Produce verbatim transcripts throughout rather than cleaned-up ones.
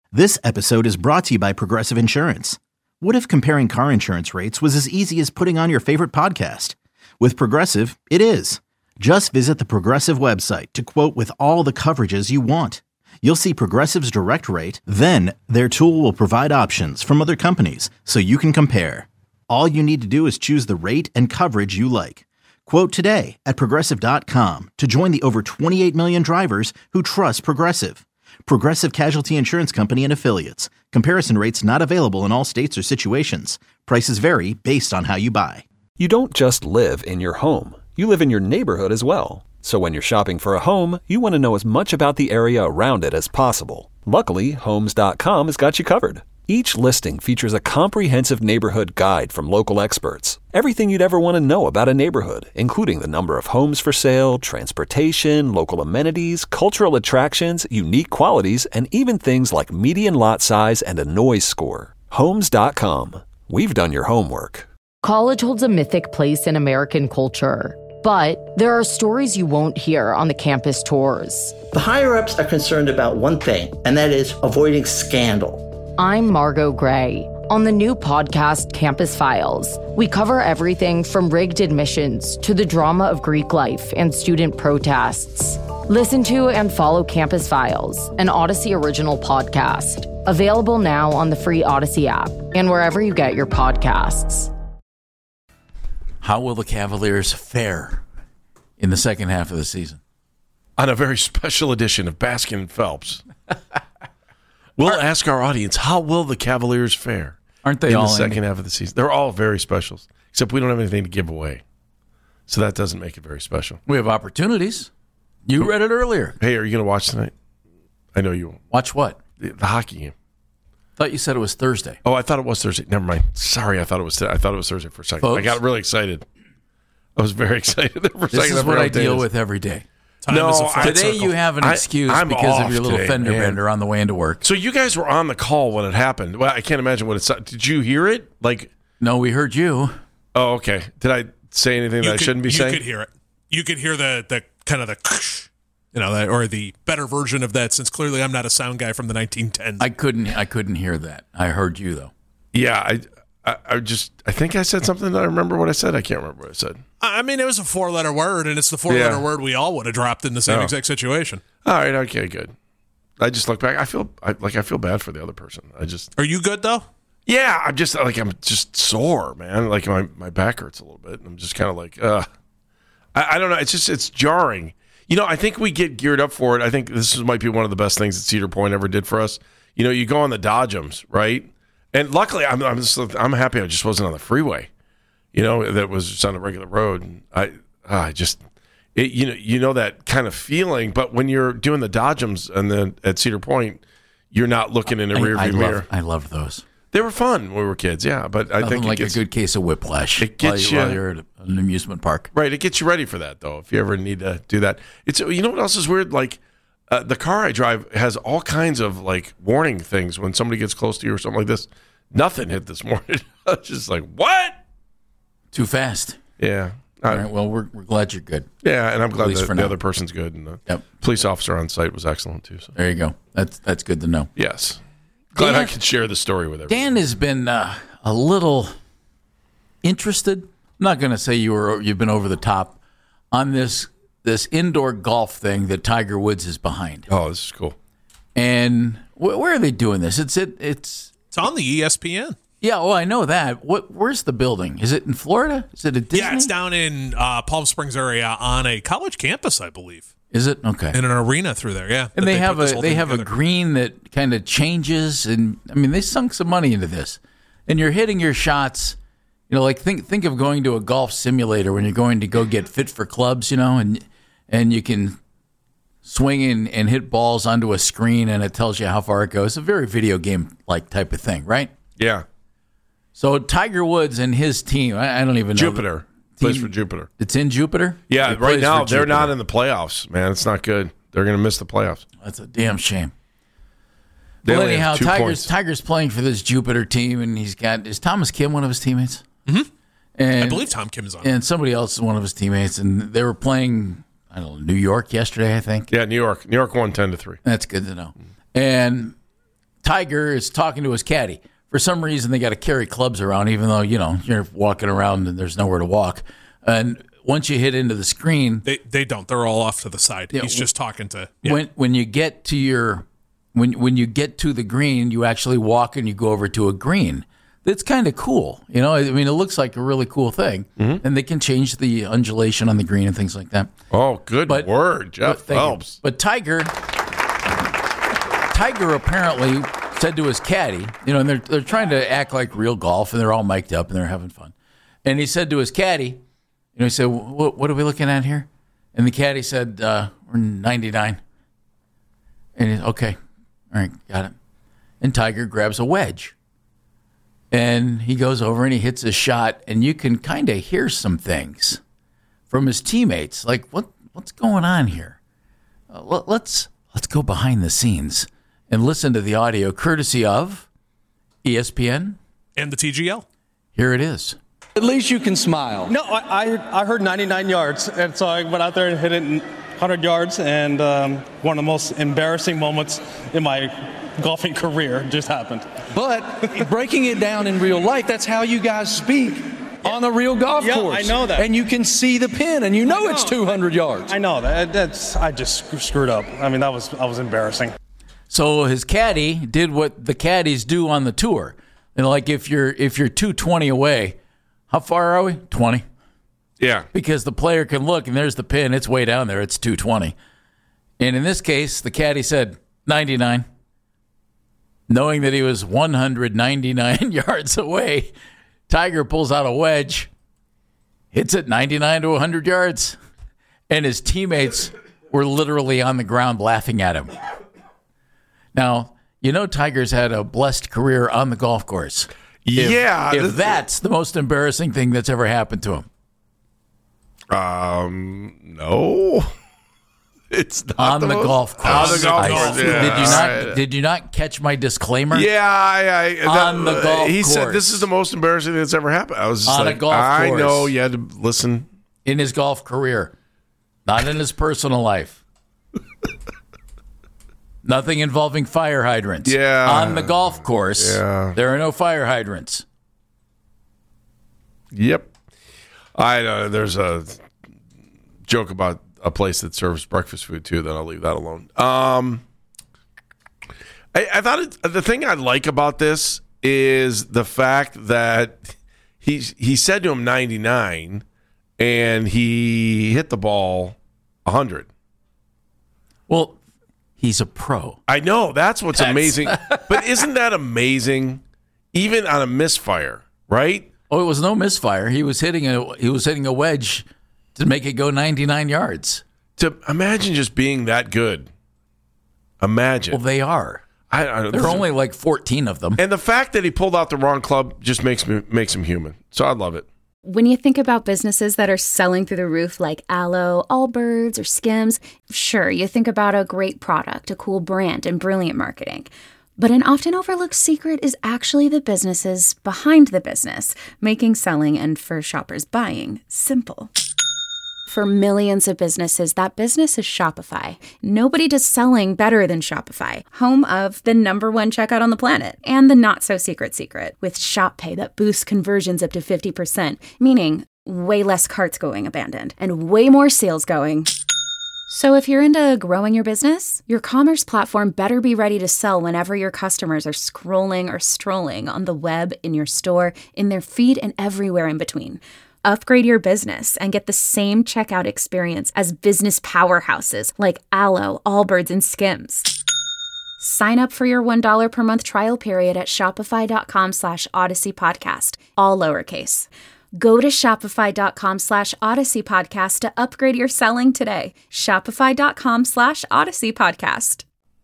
This episode is brought to you by Progressive Insurance. What if comparing car insurance rates was as easy as putting on your favorite podcast? With Progressive, it is. Just visit the Progressive website to quote with all the coverages you want. You'll see Progressive's direct rate, then their tool will provide options from other companies so you can compare. All you need to do is choose the rate and coverage you like. Quote today at Progressive dot com to join the over twenty-eight million drivers who trust Progressive. Progressive Casualty Insurance Company and Affiliates. Comparison rates not available in all states or situations. Prices vary based on how you buy. You don't just live in your home. You live in your neighborhood as well. So when you're shopping for a home, you want to know as much about the area around it as possible. Luckily, Homes dot com has got you covered. Each listing features a comprehensive neighborhood guide from local experts. Everything you'd ever want to know about a neighborhood, including the number of homes for sale, transportation, local amenities, cultural attractions, unique qualities, and even things like median lot size and a noise score. Homes dot com. We've done your homework. College holds a mythic place in American culture, but there are stories you won't hear on the campus tours. The higher-ups are concerned about one thing, and that is avoiding scandal. I'm Margot Gray. On the new podcast, Campus Files, we cover everything from rigged admissions to the drama of Greek life and student protests. Listen to and follow Campus Files, an Odyssey original podcast. Available now on the free Odyssey app and wherever you get your podcasts. How will the Cavaliers fare in the second half of the season? On a very special edition of Baskin and Phelps. We'll ask our audience, how will the Cavaliers fare? Aren't they in all the second in? half of the season? They're all very specials, except we don't have anything to give away. So that doesn't make it very special. We have opportunities. You read it earlier. Hey, are you going to watch tonight? I know you won't. Watch what? The, the hockey game. Thought you said it was Thursday. Oh, I thought it was Thursday. Never mind. Sorry, I thought it was. I thought it was Thursday for a second. Folks, I got really excited. I was very excited there for a this second. is what I deal with every day. Time no, today circle. You have an excuse I, because of your little today, fender man. bender on the way into work. So you guys were on the call when it happened. Well, I can't imagine what it's. Did you hear it? Like, no, we heard you. Oh, okay. Did I say anything you that could, I shouldn't be you saying? You could hear it. You could hear the the kind of the, you know, that, or the better version of that. Since clearly I'm not a sound guy from the nineteen tens. I couldn't. I couldn't hear that. I heard you though. Yeah, I. I, I just. I think I said something that I remember what I said. I can't remember what I said. I mean, it was a four-letter word, and it's the four-letter yeah. word we all would have dropped in the same oh. exact situation. All right, okay, good. I just look back. I feel I, like I feel bad for the other person. I just. Are you good though? Yeah, I'm just like I'm just sore, man. Like my, my back hurts a little bit. I'm just kind of like, uh, I, I don't know. It's just it's jarring. You know, I think we get geared up for it. I think this might be one of the best things that Cedar Point ever did for us. You know, you go on the Dodgems, right? And luckily, I'm I'm, just, I'm happy I just wasn't on the freeway. You know, that was just on a regular road. And I I just it, you know you know that kind of feeling. But when you're doing the Dodgems and then at Cedar Point, you're not looking in a rearview I, I mirror. Love, I love those. They were fun when we were kids, yeah. But I Nothing think it like gets, a good case of whiplash. It gets while, you while you're at an amusement park, right? It gets you ready for that, though. If you ever need to do that, it's you know what else is weird? Like uh, the car I drive has all kinds of like warning things when somebody gets close to you or something like this. Nothing hit this morning. I was just like, what? Too fast. Yeah. All right. Well, we're we're glad you're good. Yeah, and I'm glad that the now. other person's good, and the yep. police officer on site was excellent too. So there you go. That's that's good to know. Yes. Glad Dan, I could share the story with everyone. Dan has been uh, a little interested. I'm not going to say you were you've been over the top on this this indoor golf thing that Tiger Woods is behind. Oh, this is cool. And wh- where are they doing this? It's it it's it's on the E S P N. Yeah, well, I know that. What? Where's the building? Is it in Florida? Is it a Disney? Yeah, it's down in uh, Palm Springs area on a college campus, I believe. Is it? Okay. In an arena through there, yeah. And they, they have a they have together. a green that kind of changes, and I mean they sunk some money into this. And you're hitting your shots, you know, like think think of going to a golf simulator when you're going to go get fit for clubs, you know, and and you can swing in and hit balls onto a screen, and it tells you how far it goes. It's a very video game like type of thing, right? Yeah. So Tiger Woods and his team, I, I don't even know. Jupiter. Plays for Jupiter. It's in Jupiter? Yeah, right now they're not in the playoffs, man. It's not good. They're going to miss the playoffs. That's a damn shame. They well, anyhow, Tiger's points. Tiger's playing for this Jupiter team, and he's got is Thomas Kim one of his teammates? Mm-hmm. And, I believe Tom Kim is on. And somebody else is one of his teammates, and they were playing, I don't know, New York yesterday, I think. Yeah, New York. New York won ten to three. That's good to know. And Tiger is talking to his caddy. For some reason, they got to carry clubs around, even though, you know, you're walking around and there's nowhere to walk. And once you hit into the screen, they they don't. They're all off to the side. Yeah, He's just talking to. Yeah. When when you get to your when when you get to the green, you actually walk and you go over to a green. That's kind of cool, you know. I mean, it looks like a really cool thing, mm-hmm. and they can change the undulation on the green and things like that. Oh, good but, word, Jeff but, Phelps. You. But Tiger, Tiger apparently said to his caddy, you know, and they're they're trying to act like real golf, and they're all mic'd up and they're having fun. And he said to his caddy, you know, he said, "What, what are we looking at here?" And the caddy said, uh, "We're ninety-nine." And he, okay, all right, got it. And Tiger grabs a wedge. And he goes over and he hits a shot, and you can kind of hear some things from his teammates, like what what's going on here? Uh, let's let's go behind the scenes and listen to the audio, courtesy of E S P N and the T G L. Here it is. At least you can smile. No, I I, I heard ninety-nine yards, and so I went out there and hit it in one hundred yards, and um, one of the most embarrassing moments in my golfing career just happened. But breaking it down in real life, that's how you guys speak yeah. on a real golf yeah, course. I know that. And you can see the pin, and you know, know. it's two hundred yards. I know that. That's I just screwed up. I mean, that was I was embarrassing. So his caddy did what the caddies do on the tour. And like if you're if you're two twenty away, how far are we? twenty. Yeah. Because the player can look, and there's the pin. It's way down there. It's two twenty. And in this case, the caddy said ninety-nine. Knowing that he was one hundred ninety-nine yards away, Tiger pulls out a wedge, hits it ninety-nine to one hundred yards, and his teammates were literally on the ground laughing at him. Now, you know Tiger's had a blessed career on the golf course. If, yeah. If that's the most embarrassing thing that's ever happened to him. Um, no. It's not on the, the most, golf course. On the golf course. I, Yeah. Did you not? Right. Did you not catch my disclaimer? Yeah, I, I, on that, the golf he course. said this is the most embarrassing thing that's ever happened. I was just on like, a golf I course. know you had to listen in his golf career, not in his personal life. Nothing involving fire hydrants. Yeah, on the golf course, yeah. there are no fire hydrants. Yep, I know. Uh, there's a joke about a place that serves breakfast food too, then I'll leave that alone. Um, I, I thought it, the thing I like about this is the fact that he he said to him ninety-nine, and he hit the ball one hundred. Well, he's a pro. I know that's what's that's... amazing. But isn't that amazing? Even on a misfire, right? Oh, it was no misfire. He was hitting a he was hitting a wedge to make it go ninety-nine yards. To imagine just being that good. Imagine. Well, they are. I, I, there are only like fourteen of them. And the fact that he pulled out the wrong club just makes me makes him human. So I love it. When you think about businesses that are selling through the roof like Aloe, Allbirds, or Skims, sure, you think about a great product, a cool brand, and brilliant marketing. But an often overlooked secret is actually the businesses behind the business, making selling and for shoppers buying simple. For millions of businesses, that business is Shopify. Nobody does selling better than Shopify, home of the number one checkout on the planet, and the not-so-secret secret, with Shop Pay that boosts conversions up to fifty percent, meaning way less carts going abandoned, and way more sales going. So if you're into growing your business, your commerce platform better be ready to sell whenever your customers are scrolling or strolling on the web, in your store, in their feed, and everywhere in between. Upgrade your business and get the same checkout experience as business powerhouses like Aloe, Allbirds, and Skims. Sign up for your one dollar per month trial period at shopify.com slash Odyssey Podcast, all lowercase. Go to shopify.com slash Odyssey Podcast to upgrade your selling today. Shopify.com slash Odyssey Podcast.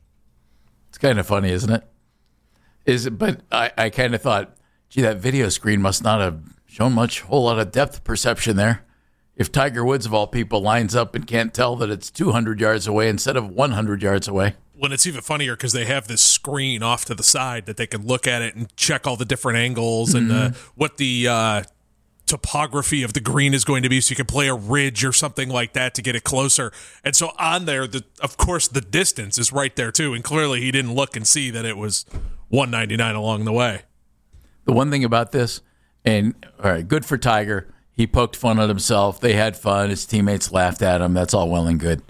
It's kind of funny, isn't it? Is it? But I, I kind of thought, gee, that video screen must not have shown much, whole lot of depth perception there. If Tiger Woods, of all people, lines up and can't tell that it's two hundred yards away instead of one hundred yards away. When it's even funnier because they have this screen off to the side that they can look at it and check all the different angles mm-hmm. and uh, what the uh, topography of the green is going to be, so you can play a ridge or something like that to get it closer. And so on there, the, of course, the distance is right there too. And clearly he didn't look and see that it was one ninety-nine along the way. The one thing about this, and all right, good for Tiger. He poked fun at himself. They had fun. His teammates laughed at him. That's all well and good.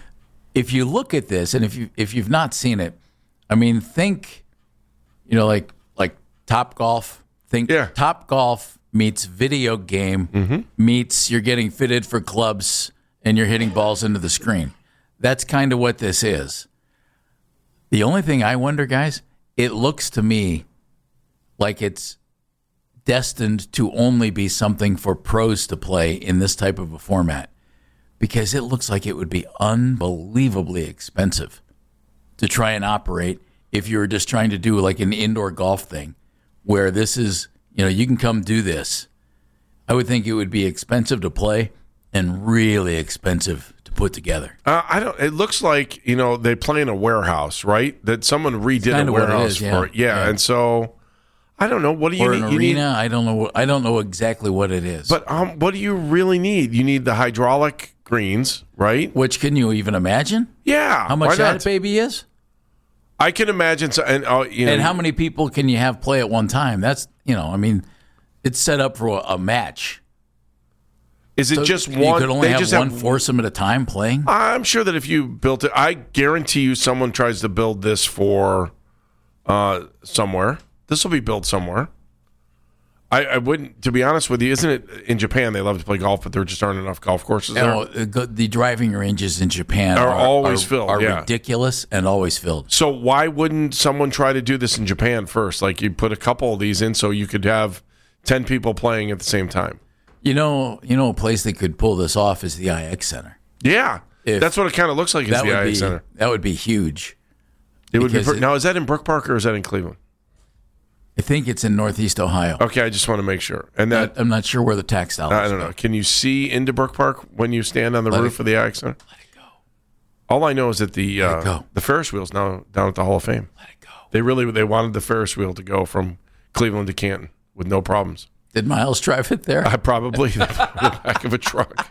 If you look at this, and if you if you've not seen it, I mean, think, you know, like like Top Golf. Think yeah. Top Golf meets video game mm-hmm. meets you're getting fitted for clubs and you're hitting balls into the screen. That's kind of what this is. The only thing I wonder, guys, it looks to me like it's destined to only be something for pros to play in this type of a format, because it looks like it would be unbelievably expensive to try and operate if you were just trying to do like an indoor golf thing where this is, you know, you can come do this. I would think it would be expensive to play and really expensive to put together. Uh, I don't. It looks like, you know, they play in a warehouse, right? That someone redid a warehouse is, yeah. for it. Yeah. yeah, and so I don't know. What do you or need? an You arena? need- I don't know. I don't know exactly what it is. But um, what do you really need? You need the hydraulic greens, right? Which can you even imagine? Yeah. How much why that not? baby is? I can imagine. So, and uh, you know, And how many people can you have play at one time? That's, you know, I mean, it's set up for a, a match. is it So just you one? could only they have just one have, foursome at a time playing. I'm sure that if you built it, I guarantee you, someone tries to build this for uh, somewhere. This will be built somewhere. I, I wouldn't, to be honest with you, isn't it in Japan they love to play golf, but there just aren't enough golf courses there? No, the the driving ranges in Japan Are are, always are- filled, Are yeah. ridiculous and always filled. So why wouldn't someone try to do this in Japan first? Like you put a couple of these in so you could have ten people playing at the same time. You know, you know, a place that could pull this off is the I X Center. Yeah, If- that's what it kind of looks like. Is That the would I X be Center? that would be huge. It would be because per- it- now. Is that in Brook Park or is that in Cleveland? I think it's in Northeast Ohio. Okay, I just want to make sure. And that I'm not sure where the tax dollars. I don't know. Can you see into Brook Park when you stand on the Let roof it- of the I X Center? Let it go. All I know is that the Let it uh, go. the Ferris wheel's now down at the Hall of Fame. Let it go. They really they wanted the Ferris wheel to go from Cleveland to Canton with no problems. Did Miles drive it there? I probably the back of a truck.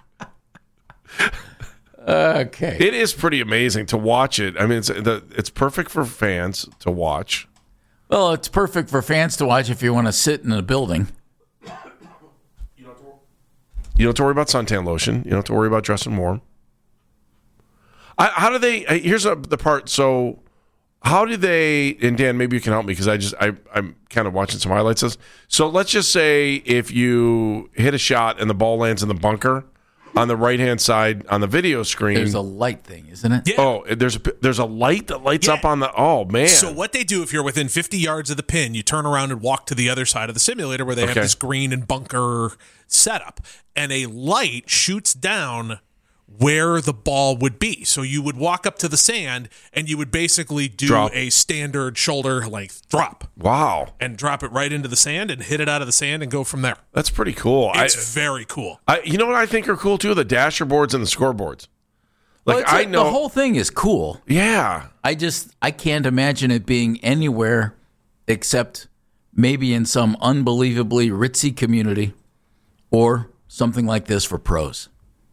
Okay. It is pretty amazing to watch it. I mean, it's the, it's perfect for fans to watch. Well, it's perfect for fans to watch if you want to sit in a building. You don't have to worry about suntan lotion. You don't have to worry about dressing warm. I, how do they? uh, Here's a, the part. So, how do they? And Dan, maybe you can help me because I just I I'm kind of watching some highlights. of this. So let's just say if you hit a shot and the ball lands in the bunker on the right hand side on the video screen. There's a light thing, isn't it? Yeah. Oh, there's a there's a light that lights Yeah. up on the. Oh man! So what they do if you're within fifty yards of the pin, you turn around and walk to the other side of the simulator where they Okay. have this green and bunker setup, and a light shoots down where the ball would be. So you would walk up to the sand and you would basically do Drop. a standard shoulder length drop Wow, and drop it right into the sand and hit it out of the sand and go from there. that's pretty cool. I, It's very cool. I you know what I think are cool too? The dasher boards and the scoreboards. Like Well, it's I a- know. the whole thing is cool. yeah. I just I can't imagine it being anywhere except maybe in some unbelievably ritzy community or something like this for pros.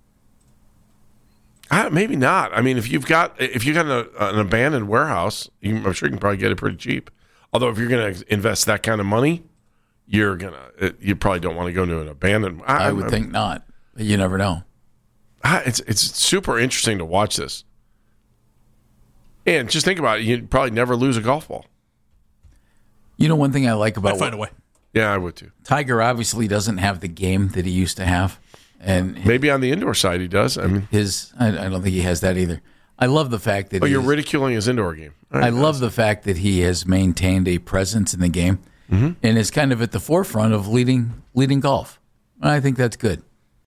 I, maybe not. I mean, if you've got if you got an, an abandoned warehouse, you, I'm sure you can probably get it pretty cheap. Although, if you're going to invest that kind of money, you're gonna it, you probably don't want to go to an abandoned. I, I would I, think not. But you never know. I, it's it's super interesting to watch this. And just think about it, you'd probably never lose a golf ball. You know, one thing I like about I'd find a way. Yeah, I would too. Tiger obviously doesn't have the game that he used to have, and Maybe on the indoor side he does. I mean, his I, I don't think he has that either. I love the fact that oh, you're he's- ridiculing his indoor game. All I right, love the fact that he has maintained a presence in the game Mm-hmm. and is kind of at the forefront of leading leading golf. I think that's good.